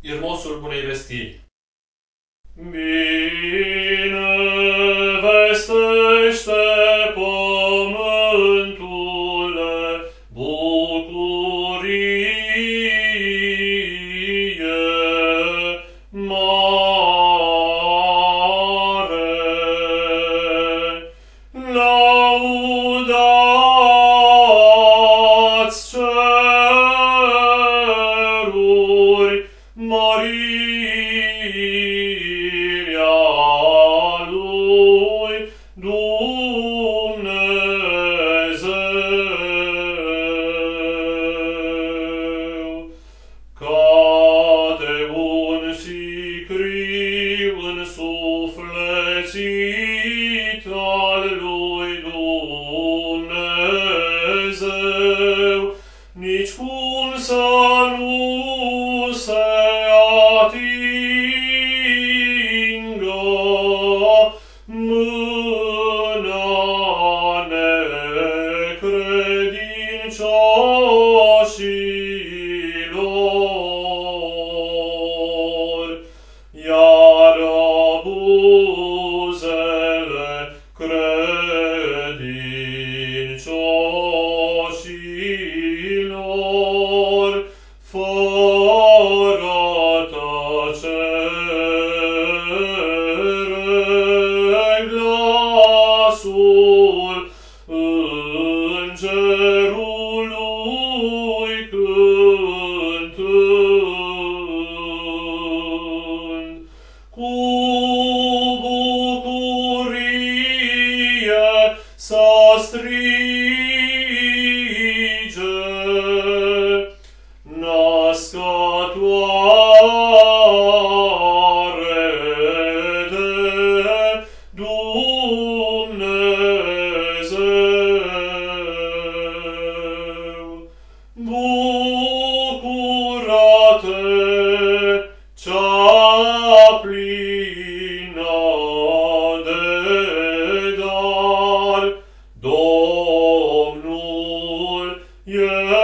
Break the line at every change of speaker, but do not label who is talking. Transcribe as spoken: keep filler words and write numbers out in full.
Irmosul Bunei Vestii.
Bine vestește pământule bucurie mare. Laudați ceruri mărirea lui Dumnezeu. Cade un sicriu însuflețit al lui Dumnezeu, nici cum să nu se atingă mâna necredincioșilor, iar buzele credincioșilor fără tăcere glasul îngerului cântând. Cu bucurie să strige, născătoare de Dumnezeu. Bucură-te, cea plină de dar, Domnul e